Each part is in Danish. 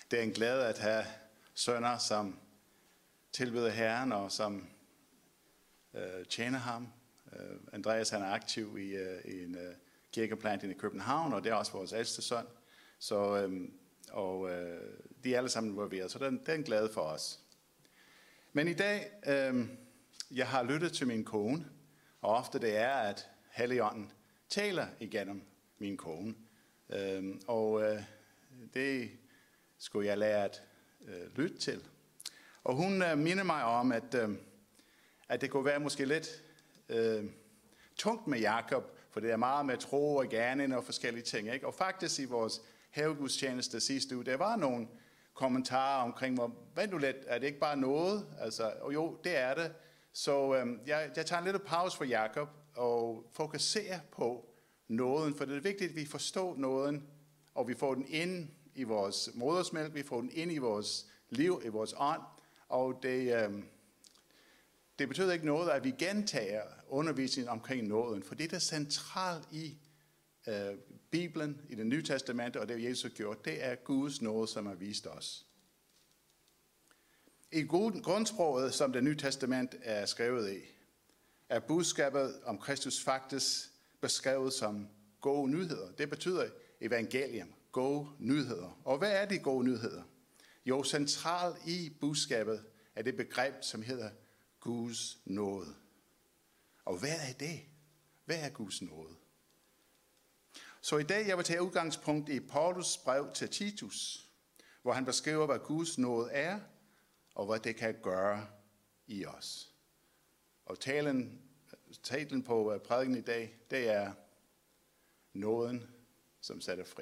Det er en glæde at have sønner, som tilbeder Herren og som tjener ham. Andreas han er aktiv i en kirkeplanting i København, og det er også vores ældste søn. Så, de er alle sammen involveret, så det er en glæde for os. Men i dag, jeg har lyttet til min kone, og ofte det er, at Helligånden taler igennem min kone. Det skulle jeg lære at lytte til. Og hun minder mig om, at det kunne være måske lidt tungt med Jakob, for det er meget med tro og gerning og forskellige ting. Ikke? Og faktisk i vores havegudstjeneste sidste uge, der var nogle kommentarer omkring, vent nu lidt, er det ikke bare noget? Altså, og jo, det er det. Så jeg tager en lille pause for Jakob og fokuserer på nåden, for det er vigtigt, at vi forstår nåden, og vi får den ind i vores modersmælk, vi får den ind i vores liv, i vores ånd, og det betyder ikke noget, at vi gentager undervisningen omkring nåden, for det er centralt i Bibelen, i det nye testamente, og det Jesus har gjort, det er Guds nåde, som har vist os. I grundsproget, som det nye testament er skrevet i, er budskabet om Kristus faktisk beskrevet som gode nyheder. Det betyder evangelium, gode nyheder. Og hvad er de gode nyheder? Jo, centralt i budskabet er det begreb, som hedder Guds nåde. Og hvad er det? Hvad er Guds nåde? Så i dag jeg vil tage udgangspunkt i Paulus brev til Titus, hvor han beskriver, hvad Guds nåde er, og hvad det kan gøre i os. Og titlen på prædiken i dag, det er nåden, som sætter fri.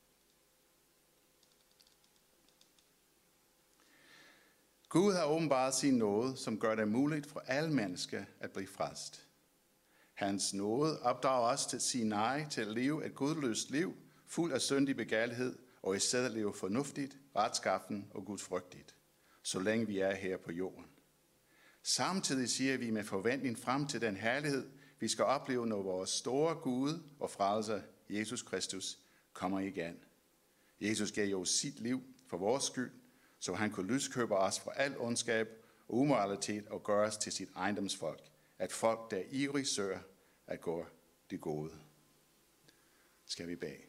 Gud har åbenbart sin nåde, som gør det muligt for alle mennesker at blive frelst. Hans nåde opdrager os til at sige nej til at leve et gudløst liv, fuld af syndig begærlighed, og i stedet leve fornuftigt, retskaffen og gudfrygtigt, så længe vi er her på jorden. Samtidig siger vi med forventning frem til den herlighed, vi skal opleve, når vores store Gud og frelser, Jesus Kristus, kommer igen. Jesus gav jo sit liv for vores skyld, så han kunne løskøbe os fra al ondskab og umoralitet og gøre os til sit ejendomsfolk, at folk, der ivrigt søger at gå det gode. Skal vi bede.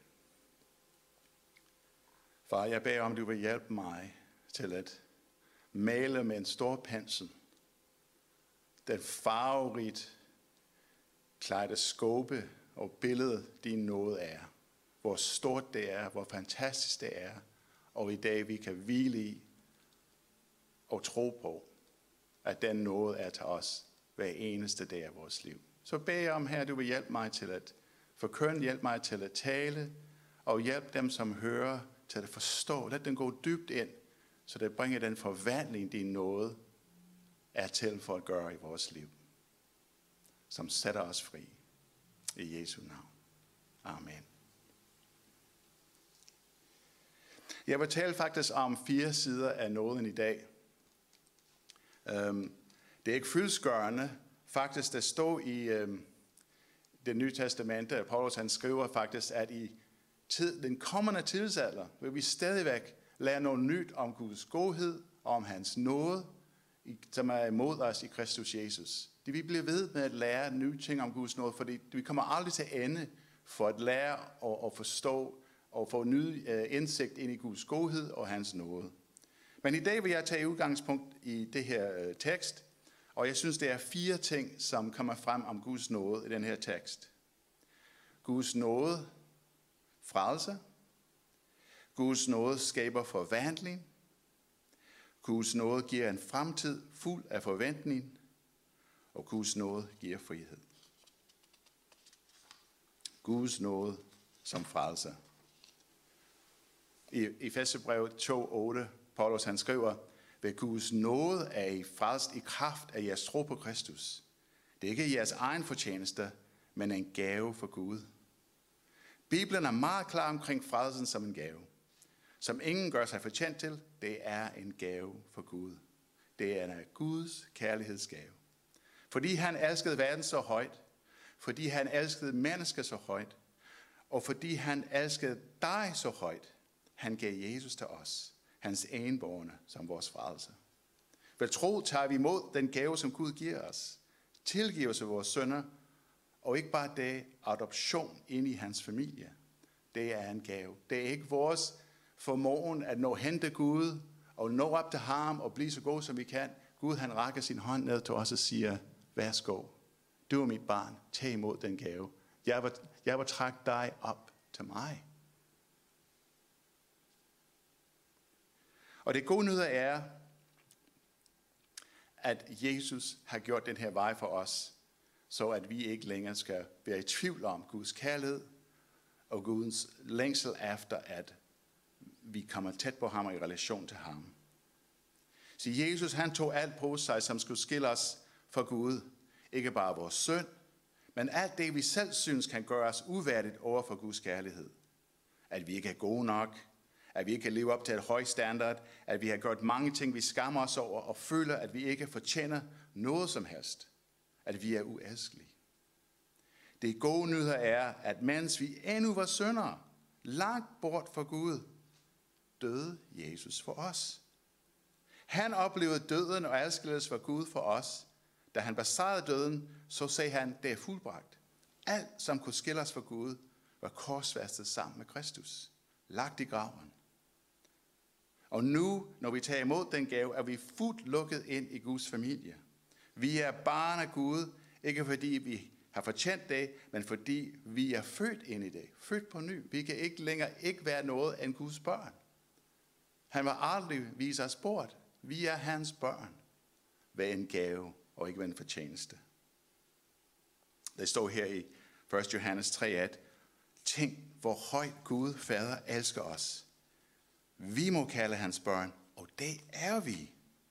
Far, jeg beder om, du vil hjælpe mig til at male med en stor pensel den farverigt kaleidoskope og billede, din nåde er. Hvor stort det er, hvor fantastisk det er, og i dag vi kan hvile i og tro på, at den nåde er til os hver eneste dag af vores liv. Så beder jeg om her, du vil hjælpe mig til at forkynde, hjælpe mig til at tale, og hjælpe dem, som hører, til at forstå. Lad den gå dybt ind, så det bringer den forvandling, din nåde er til for at gøre i vores liv, som sætter os fri. I Jesu navn. Amen. Jeg vil tale faktisk om 4 sider af nåden i dag. Det er ikke fyldestgørende. Faktisk, der står i det nye testamente, at Paulus han skriver faktisk, at i den kommende tidsalder vil vi stadigvæk lære noget nyt om Guds godhed og om hans nåde, som er imod os i Kristus Jesus. Det vi bliver ved med at lære nye ting om Guds nåde, fordi vi kommer aldrig til ende for at lære og forstå og få ny indsigt ind i Guds godhed og hans nåde. Men i dag vil jeg tage udgangspunkt i det her tekst, og jeg synes, det er 4 ting, som kommer frem om Guds nåde i den her tekst. Guds nåde frelser. Guds nåde skaber forvandling. Guds nåde giver en fremtid fuld af forventning. Og Guds nåde giver frihed. Guds nåde som frelser. I Efeserbrevet 2:8, Paulus han skriver, ved Guds nåde er I frelst i kraft af jeres tro på Kristus. Det er ikke jeres egen fortjeneste, men en gave for Gud. Bibelen er meget klar omkring frelsen som en gave, som ingen gør sig fortjent til. Det er en gave for Gud. Det er en Guds kærlighedsgave. Fordi han elskede verden så højt, fordi han elskede mennesker så højt, og fordi han elskede dig så højt, han gav Jesus til os. hans enbårne som vores frelse. Ved tro tager vi imod den gave, som Gud giver os. Tilgivelse af vores synder, og ikke bare det, adoption ind i hans familie. Det er en gave. Det er ikke vores formåen at nå hen til Gud, og nå op til ham, og blive så god som vi kan. Gud, han rækker sin hånd ned til os og siger, værsgo, du er mit barn, tag imod den gave. Jeg vil trække dig op til mig. Og det gode nyhed er, at Jesus har gjort den her vej for os, så at vi ikke længere skal være i tvivl om Guds kærlighed og Guds længsel efter, at vi kommer tæt på ham og i relation til ham. Så Jesus, han tog alt på sig, som skulle skille os fra Gud. Ikke bare vores synd, men alt det, vi selv synes kan gøre os uværdigt over for Guds kærlighed. At vi ikke er gode nok, at vi ikke kan leve op til et højt standard, at vi har gjort mange ting, vi skammer os over og føler, at vi ikke fortjener noget som helst. At vi er uelskelige. Det gode nyheder er, at mens vi endnu var syndere, langt bort fra Gud, døde Jesus for os. Han oplevede døden og adskillelse fra Gud for os. Da han besejrede døden, så sagde han, det er fuldbragt. Alt, som kunne skille os fra Gud, var korsfæstet sammen med Kristus. Lagt i graven. Og nu, når vi tager imod den gave, er vi fuldt lukket ind i Guds familie. Vi er barn af Gud, ikke fordi vi har fortjent det, men fordi vi er født ind i det. Født på ny. Vi kan ikke længere ikke være noget end Guds børn. Han vil aldrig vise os bort. Vi er hans børn. Ved en gave og ikke ved en fortjeneste. Det står her i 1. Johannes 3:1. Tænk, hvor højt Gud Fader elsker os. Vi må kalde hans børn, og det er vi.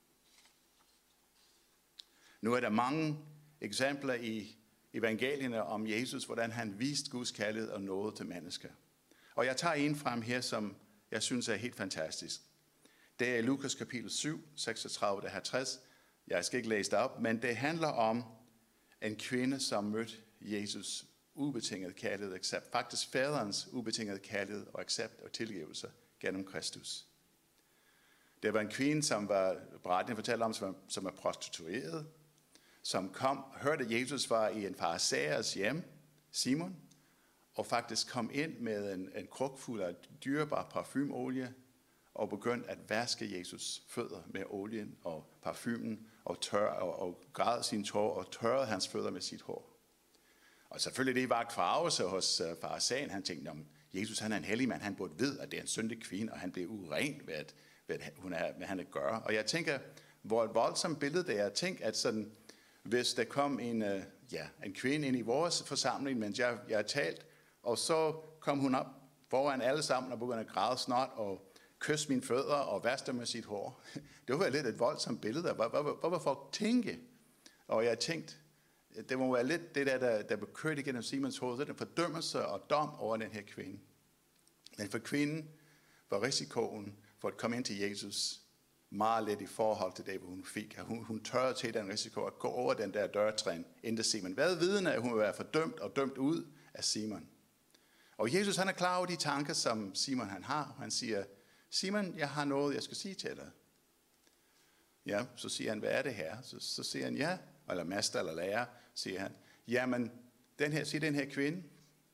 Nu er der mange eksempler i evangelierne om Jesus, hvordan han viste Guds kærlighed og nåde til mennesker. Og jeg tager en frem her, som jeg synes er helt fantastisk. Det er Lukas kapitel 7, 36-50. Jeg skal ikke læse det op, men det handler om en kvinde, som mødte Jesus ubetinget kærlighed, accept. Faktisk faderens ubetingede kærlighed og accept og tilgivelse gennem Kristus. Det var en kvinde, som var, beretningen fortæller om, som var prostitueret, som hørte, at Jesus var i en farisæers hjem, Simon, og faktisk kom ind med en kruk fuld af dyrebar parfumolie, og begyndte at vaske Jesus fødder med olien og parfumen, og græd sine tårer, og tørrede hans fødder med sit hår. Og selvfølgelig det var kvarvelse hos farisæen. Han tænkte, om Jesus han er en hellig mand, han burde vide, at det er en syndig kvinde, og han bliver uren ved, hvad han gør. Og jeg tænker, hvor et voldsomt billede det er. Tænk, at sådan, hvis der kom en kvinde ind i vores forsamling, mens jeg har talt, og så kom hun op foran alle sammen og begyndte at græde snart, og kysse mine fødder og vaske med sit hår. Det var lidt et voldsomt billede. Hvad var folk tænke? Og jeg tænkte, det må være lidt det der blev kørt igennem Simons hoved, det er fordømmelse og dom over den her kvinde. Men for kvinden var risikoen for at komme ind til Jesus meget let i forhold til det, hvor hun fik. Hun tørrede til den risiko at gå over den der dørtrin ind til Simon. Hvad vidende, at hun ville være fordømt og dømt ud af Simon. Og Jesus han er klar over de tanker, som Simon han har. Han siger, Simon, jeg har noget, jeg skal sige til dig. Ja, så siger han, hvad er det her? Så siger han, ja, eller mester eller lærer, siger han. Jamen, den her kvinde,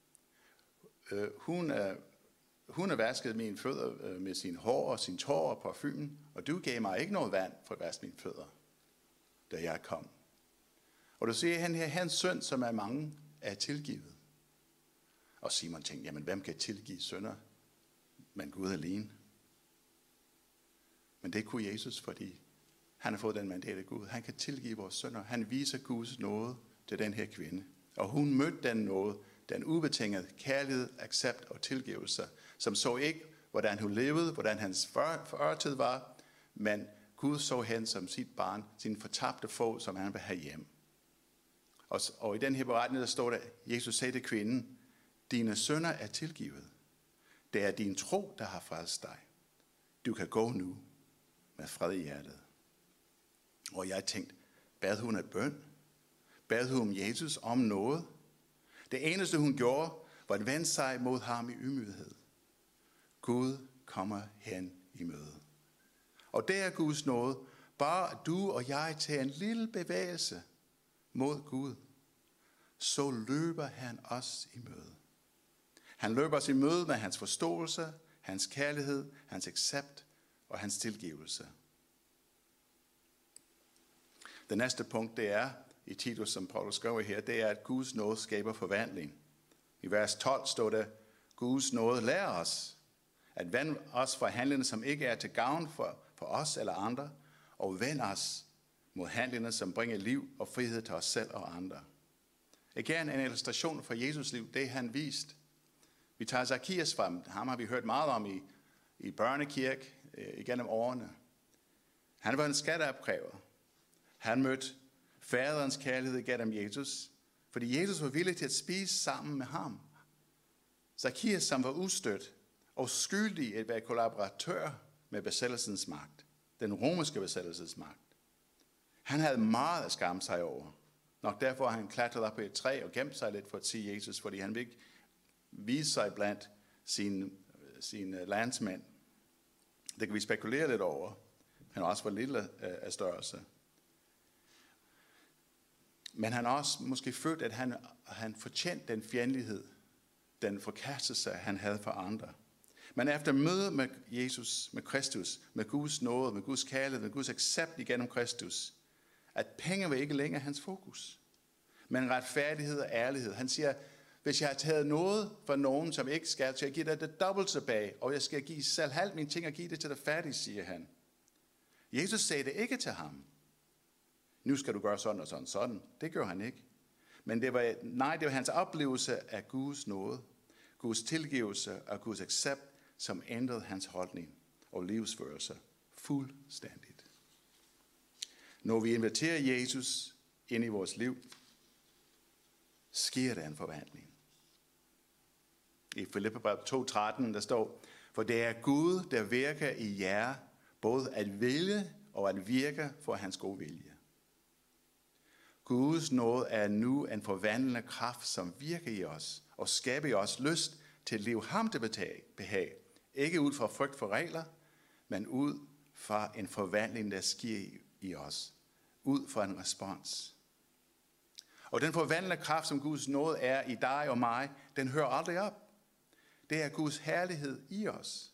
hun har vasket mine fødder med sin hår og sin tår og parfumen, og du gav mig ikke noget vand for at vaske mine fødder, da jeg kom. Og du siger han her, hans synd, som er mange, er tilgivet. Og Simon tænkte, jamen hvem kan tilgive synder? Men Gud alene. Men det kunne Jesus, fordi han har fået den mandat af Gud. Han kan tilgive vores synder. Han viser Guds nåde til den her kvinde. Og hun mødte den nåde, den ubetingede kærlighed, accept og tilgivelse, som så ikke, hvordan hun levede, hvordan hans fortid var, men Gud så hende som sit barn, sin fortabte få, som han vil have hjem. Og i den her beretning, der står der, Jesus sagde til kvinden, dine synder er tilgivet. Det er din tro, der har frelst dig. Du kan gå nu med fred i hjertet. Og jeg tænkte, bad hun et bøn? Bad hun Jesus om noget? Det eneste hun gjorde, var at vende sig mod ham i ydmyghed. Gud kommer hen i møde. Og det er Guds nåde. Bare du og jeg tager en lille bevægelse mod Gud, så løber han os i møde. Han løber os i møde med hans forståelse, hans kærlighed, hans accept og hans tilgivelse. Det næste punkt, det er, i Titus, som Paulus skriver her, det er, at Guds nåde skaber forvandling. I vers 12 står der, Guds nåde lærer os at vende os fra handlinger, som ikke er til gavn for os eller andre, og vende os mod handlinger, som bringer liv og frihed til os selv og andre. Igen en illustration fra Jesus liv, det han vist. Vi tager Zacchaeus frem, ham har vi hørt meget om i børnekirke igennem årene. Han var en skatteopkræver. Han mødte faderens kærlighed gennem Jesus, fordi Jesus var villig til at spise sammen med ham. Zacchaeus, som var ustødt og skyldig at være kollaboratør med besættelsens magt, den romerske besættelsesmagt. Han havde meget at skamme sig over. Nok derfor han klatret op på et træ og gemte sig lidt for at se Jesus, fordi han ville ikke vise sig blandt sine landsmænd. Det kan vi spekulere lidt over. Han var også for lille af størrelse. Men han har også måske følt, at han fortjente den fjendtlighed, den forkastelse, han havde for andre. Men efter mødet med Jesus, med Kristus, med Guds nåde, med Guds kærlighed, med Guds accept igennem Kristus, at penge var ikke længere hans fokus, men retfærdighed og ærlighed. Han siger, hvis jeg har taget noget fra nogen, som ikke skal, så jeg giver dig det dobbelt tilbage, og jeg skal give selv halvt mine ting og give det til dig færdigt, siger han. Jesus sagde det ikke til ham. Nu skal du gøre sådan og sådan, sådan. Det gør han ikke. Men det var hans oplevelse af Guds nåde, Guds tilgivelse og Guds accept, som ændrede hans holdning og livsførelse fuldstændigt. Når vi inviterer Jesus ind i vores liv, sker der en forvandling. I Filipperbrevet 2:13, der står, for det er Gud, der virker i jer, både at ville og at virke for hans gode vilje. Guds nåde er nu en forvandlende kraft, som virker i os og skaber i os lyst til at leve ham til behag. Ikke ud fra frygt for regler, men ud fra en forvandling, der sker i os. Ud fra en respons. Og den forvandlende kraft, som Guds nåde er i dig og mig, den hører aldrig op. Det er Guds herlighed i os.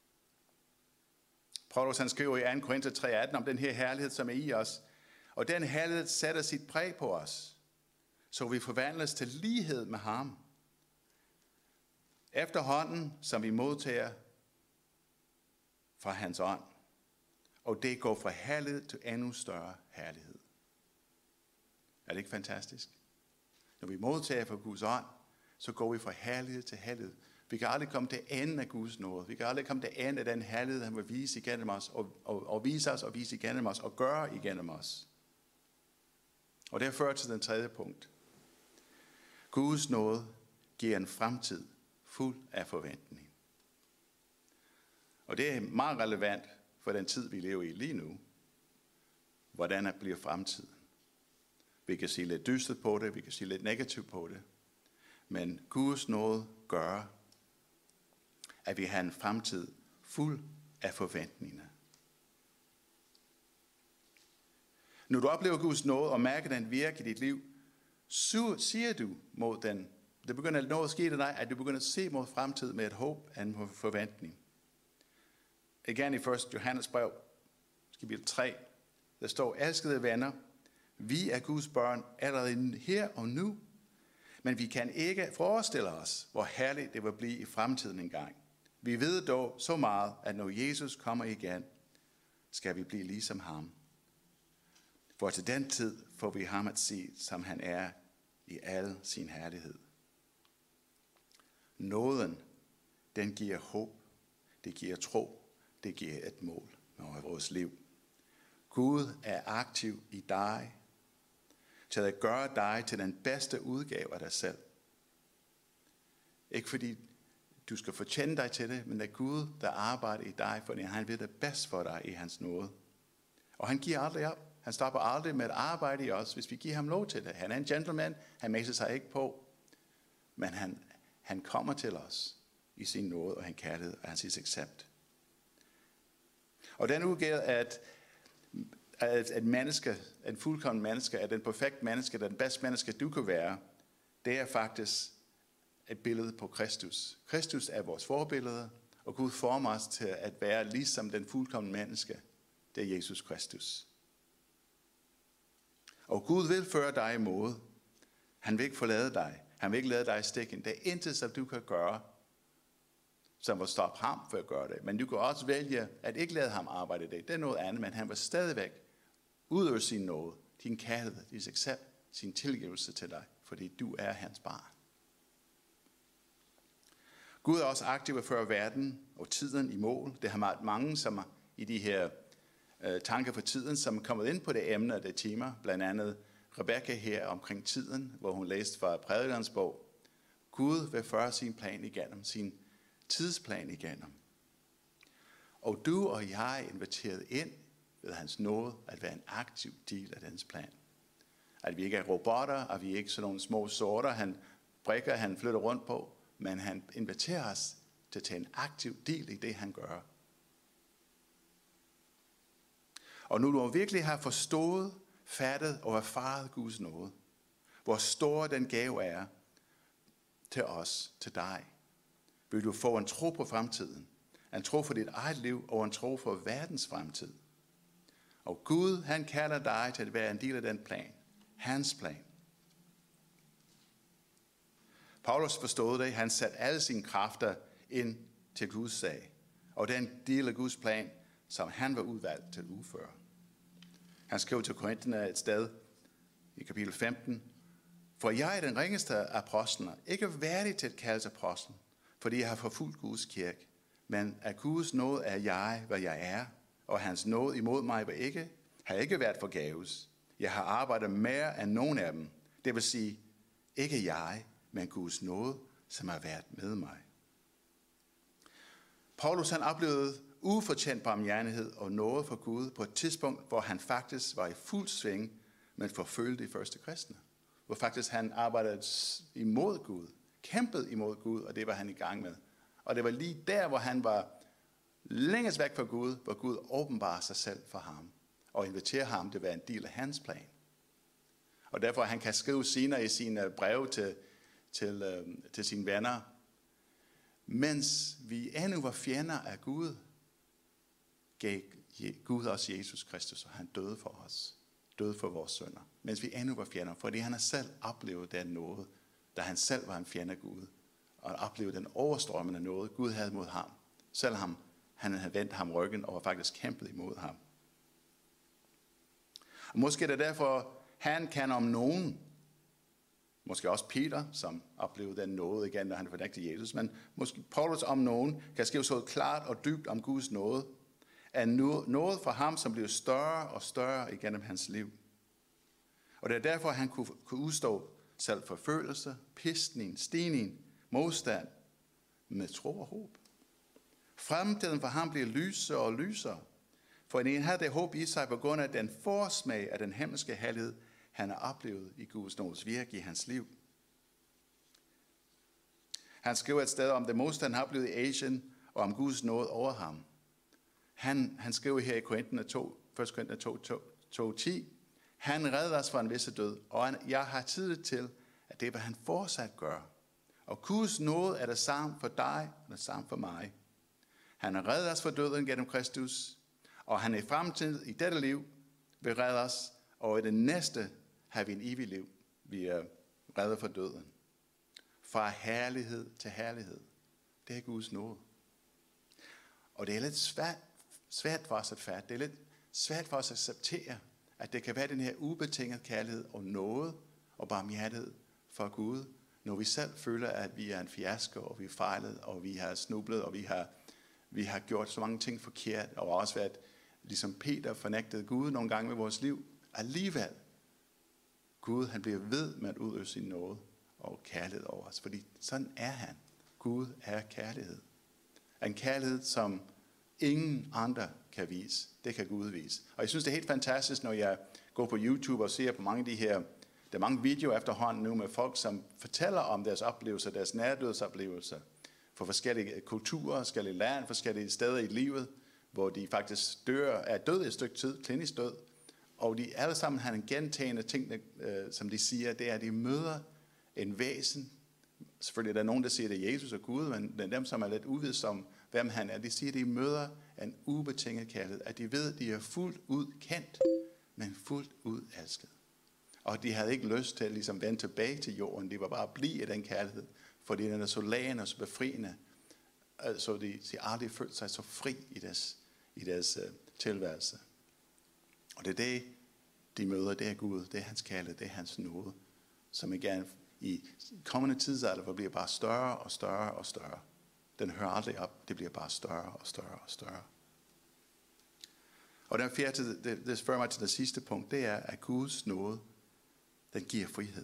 Paulus han skriver i 2. Korinther 3:18 om den her herlighed, som er i os. Og den herlighed sætter sit præg på os, så vi forvandles til lighed med ham. Efterhånden, som vi modtager fra hans ånd. Og det går fra herlighed til endnu større herlighed. Er det ikke fantastisk? Når vi modtager fra Guds ånd, så går vi fra herlighed til herlighed. Vi kan aldrig komme til enden af Guds nåde. Vi kan aldrig komme til enden af den herlighed, han vil vise igennem os, og vise os, og vise igennem os, og gøre igennem os. Og det fører til den tredje punkt. Guds nåde giver en fremtid fuld af forventning. Og det er meget relevant for den tid, vi lever i lige nu. Hvordan bliver fremtiden? Vi kan sige lidt dystert på det, vi kan sige lidt negativt på det. Men Guds nåde gør, at vi har en fremtid fuld af forventninger. Når du oplever Guds nåde og mærker den virke i dit liv, så siger du mod den. Det begynder noget at ske til dig, at du begynder at se mod fremtiden med et håb og en forventning. Igen i 1. Johannes brev, kapitel 3, der står, elskede venner, vi er Guds børn allerede her og nu, men vi kan ikke forestille os, hvor herligt det vil blive i fremtiden engang. Vi ved dog så meget, at når Jesus kommer igen, skal vi blive ligesom ham. For til den tid får vi ham at se, som han er i al sin herlighed. Nåden, den giver håb, det giver tro, det giver et mål med vores liv. Gud er aktiv i dig, til at gøre dig til den bedste udgave af dig selv. Ikke fordi du skal fortjene dig til det, men det er Gud, der arbejder i dig, fordi han ved det bedst for dig i hans nåde. Og han giver aldrig op. Han stopper aldrig med at arbejde i os, hvis vi giver ham lov til det. Han er en gentleman, han mæser sig ikke på, men han kommer til os i sin nåde og hans kærlighed og hans accept. Og den udgav, at menneske, en fuldkommen menneske, at den perfekte menneske, den bedste menneske, du kan være, det er faktisk et billede på Kristus. Kristus er vores forbillede, og Gud former os til at være ligesom den fuldkommen menneske. Det er Jesus Kristus. Og Gud vil føre dig imod. Han vil ikke forlade dig. Han vil ikke lade dig i stikken. Det er intet, som du kan gøre, som vil stoppe ham for at gøre det. Men du kan også vælge at ikke lade ham arbejde det. Det er noget andet, men han vil stadigvæk udøve sin nåde, din kærlighed, din accept, sin tilgivelse til dig, fordi du er hans barn. Gud er også aktiv at føre verden og tiden i mål. Det har været mange, som i de her tanker for tiden, som er kommet ind på det emne og det tema, blandt andet Rebecca her omkring tiden, hvor hun læste fra Prædikernes bog. Gud vil føre sin plan igennem, sin tidsplan igennem. Og du og jeg er inviteret ind ved hans nåde at være en aktiv del af dens plan. At vi ikke er robotter, at vi ikke er sådan nogle små sorter, han flytter rundt på, men han inviterer os til at tage en aktiv del i det, han gør. Og nu du virkelig har forstået, fattet og erfaret Guds nåde, hvor stor den gave er til os, til dig, vil du få en tro på fremtiden, en tro for dit eget liv og en tro for verdens fremtid. Og Gud, han kalder dig til at være en del af den plan, hans plan. Paulus forstod det, han satte alle sine kræfter ind til Guds sag, og den del af Guds plan, som han var udvalgt til at udføre. Han skrev til Korinterne et sted i kapitel 15, for jeg er den ringeste af apostlene, ikke værdig til at kaldes apostel, fordi jeg har forfulgt Guds kirke, men af Guds nåde er jeg, hvad jeg er, og hans nåde imod mig har ikke været forgæves. Jeg har arbejdet mere end nogen af dem, det vil sige, ikke jeg, men Guds nåde, som har været med mig. Paulus han oplevede ufortjent barmhjertighed og nåde fra Gud på et tidspunkt, hvor han faktisk var i fuld sving, men forfølgte de første kristne. Hvor faktisk han arbejdede imod Gud, kæmpede imod Gud, og det var han i gang med. Og det var lige der, hvor han var længst væk fra Gud, hvor Gud åbenbarer sig selv for ham, og inviterer ham til at være en del af hans plan. Og derfor han kan skrive senere i sine breve til sine venner, mens vi endnu var fjender af Gud, gav Gud os Jesus Kristus, og han døde for os. Døde for vores synder. Mens vi endnu var fjender, fordi han har selv oplevet den nåde, da han selv var en fjende af Gud, og oplevede den overstrømmende nåde, Gud havde mod ham. Selvom han havde vendt ham ryggen, og faktisk kæmpet imod ham. Og måske er det derfor, han kan om nogen, måske også Peter, som oplevede den nåde igen, da han fornægtede Jesus, men måske Paulus om nogen, kan skrive så klart og dybt om Guds nåde, er noget for ham, som bliver større og større igennem hans liv. Og det er derfor, han kunne udstå selvforfølgelse, piskning, stening, modstand med tro og håb. Fremtiden for ham bliver lysere og lysere, for han havde det håb i sig på grund af den forsmag af den himmelske herlighed, han har oplevet i Guds nådes virke i hans liv. Han skriver et sted om det modstand, han har oplevet i Asien, og om Guds nåde over ham. Han skriver her i 1. Korinterne 2:10, han redder os fra en visse død, og jeg har tillid til, at det vil han fortsat gøre. Og Guds nåde er det samme for dig, og det samme for mig. Han har reddet os fra døden gennem Kristus, og han i fremtiden i dette liv vil redde os, og i det næste har vi en evig liv. Vi er reddet fra døden. Fra herlighed til herlighed. Det er Guds nåde. Og det er lidt svært for os at fatte. Det er lidt svært for os at acceptere, at det kan være den her ubetinget kærlighed og nåde og barmhjertighed fra Gud, når vi selv føler, at vi er en fiasko, og vi er fejlet, og vi har snublet, og vi har gjort så mange ting forkert, og også været, ligesom Peter fornægtede Gud nogle gange med vores liv. Alligevel, Gud han bliver ved med at udøve sin nåde og kærlighed over os, fordi sådan er han. Gud er kærlighed. En kærlighed, som ingen andre kan vise. Det kan Gud vise. Og jeg synes, det er helt fantastisk, når jeg går på YouTube og ser på mange af de her, der er mange videoer efterhånden nu med folk, som fortæller om deres oplevelser, deres nærdødsoplevelser, for forskellige kulturer, forskellige lande, forskellige steder i livet, hvor de faktisk er død et stykke tid, klinisk død. Og de alle sammen har en gentagende ting, som de siger, det er, at de møder en væsen. Selvfølgelig er der nogen, der siger, det er Jesus og Gud, men dem, som er lidt uvidst om, hvem han er, de siger, at de møder en ubetinget kærlighed. At de ved, at de er fuldt ud kendt, men fuldt ud elsket. Og de havde ikke lyst til at ligesom vende tilbage til jorden. De var bare at blive i den kærlighed, fordi den er så lagende og så befriende. Så de aldrig følte sig så fri i deres tilværelse. Og det er det, de møder, det er Gud, det er hans kærlighed, det er hans nåde, som igen i kommende tidsalder bliver bare større og større og større. Den hører aldrig op, det bliver bare større og større og større. Og den fjerde, det fører mig til det sidste punkt, det er, at Guds nåde, den giver frihed.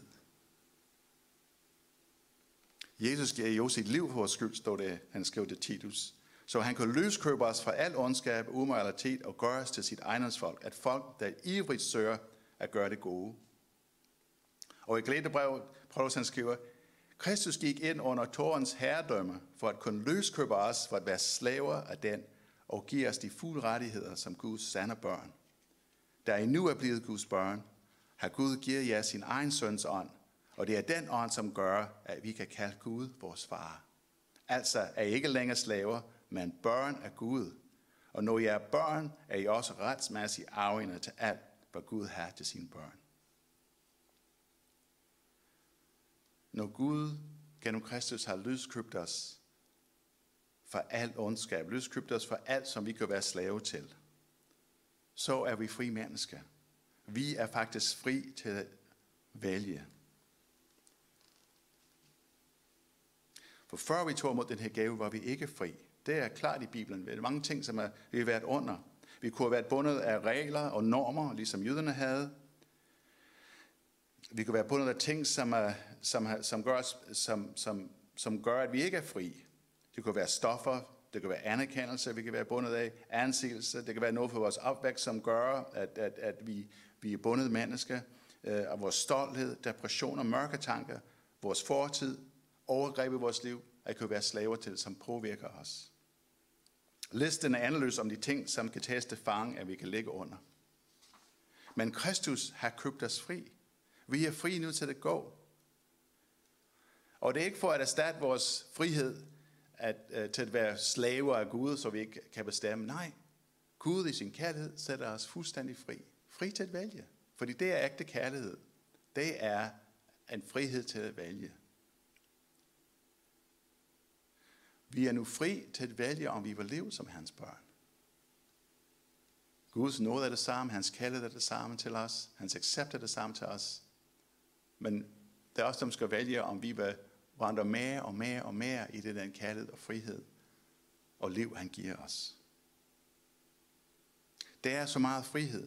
Jesus giver jo sit liv for vores skyld, står det, han skrev til Titus. Så han kan løskøbe os fra al ondskab, umoralitet og gøre os til sit ejendomsfolk, at folk, der ivrigt søger at gøre det gode. Og i Galaterbrevet, Paulus han skriver, Kristus gik ind under tårens herredømme for at kunne løskøbe os, for at være slaver af den, og give os de fulde rettigheder som Guds sande børn. Da I nu er blevet Guds børn, har Gud givet jer sin egen søns ånd, og det er den ånd, som gør, at vi kan kalde Gud vores far. Altså er I ikke længere slaver, men børn af Gud. Og når I er børn, er I også retsmæssigt arvinger til alt, hvad Gud har til sine børn. Når Gud gennem Kristus har løskøbt os for alt ondskab, løskøbt os for alt, som vi kan være slave til, så er vi fri mennesker. Vi er faktisk fri til at vælge. For før vi tog imod den her gave, var vi ikke fri. Det er klart i Bibelen. Der er mange ting, som vi har været under. Vi kunne have været bundet af regler og normer, ligesom jøderne havde. Vi kunne være bundet af ting, som gør, at vi ikke er fri. Det kunne være stoffer, det kan være anerkendelse, vi kan være bundet af, ansigelse, det kan være noget for vores opvækst, som gør, at vi er bundet mennesker, og vores stolthed, depression og mørke tanker, vores fortid, overgreb i vores liv, at kunne være slaver til, som påvirker os. Listen er anderledes om de ting, som kan tages til fange, at vi kan ligge under. Men Kristus har købt os fri. Vi er fri nu til at gå. Og det er ikke for at erstatte vores frihed til at være slaver af Gud, så vi ikke kan bestemme. Nej, Gud i sin kærlighed sætter os fuldstændig fri. Fri til at vælge. Fordi det er ægte kærlighed. Det er en frihed til at vælge. Vi er nu fri til at vælge, om vi vil leve som hans børn. Guds nåde er det samme, hans kærlighed er det samme til os, hans accept er det samme til os. Men det er os, som skal vælge, om vi vil vandre mere og mere og mere i det den kærlighed og frihed og liv, han giver os. Det er så meget frihed.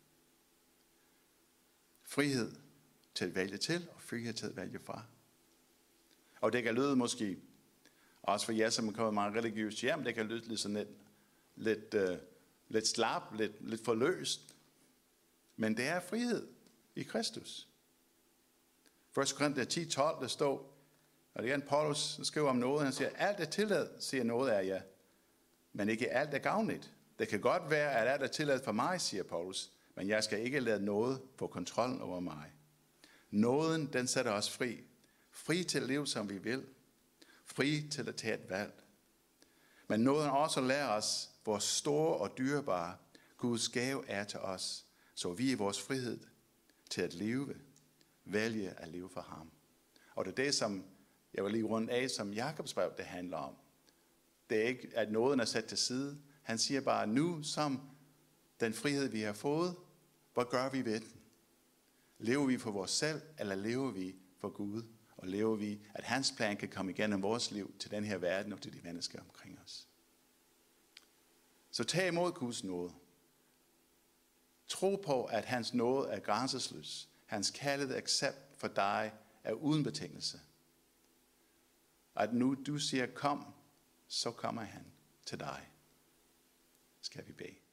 Frihed til at vælge til, og frihed til at vælge fra. Og det kan lyde måske, også for jer, som kommer meget religiøst hjem, det kan lyde sådan lidt slap, lidt forløst. Men det er frihed i Kristus. 1. Korinther 10:12, der står, og det er en Paulus, der skriver om noget, han siger, alt er tilladt, siger noget af jer, men ikke alt er gavnligt. Det kan godt være, at alt er tilladt for mig, siger Paulus, men jeg skal ikke lade noget få kontrollen over mig. Nåden, den sætter os fri. Fri til at leve, som vi vil. Fri til at tage et valg. Men nåden også lærer os, hvor store og dyrebare Guds gave er til os, så vi i vores frihed til at leve, vælge at leve for ham. Og det er det, som jeg vil lige rundt af, som Jakobs brev, det handler om. Det er ikke, at nåden er sat til side. Han siger bare, nu som den frihed, vi har fået, hvad gør vi ved den? Lever vi for vores selv, eller lever vi for Gud? Og lever vi, at hans plan kan komme igennem vores liv til den her verden og til de mennesker omkring os. Så tag imod Guds nåde. Tro på, at hans nåde er grænseløs. Hans kærlighed accept for dig er uden betingelse. At nu du siger kom, så kommer han til dig. Skal vi bede.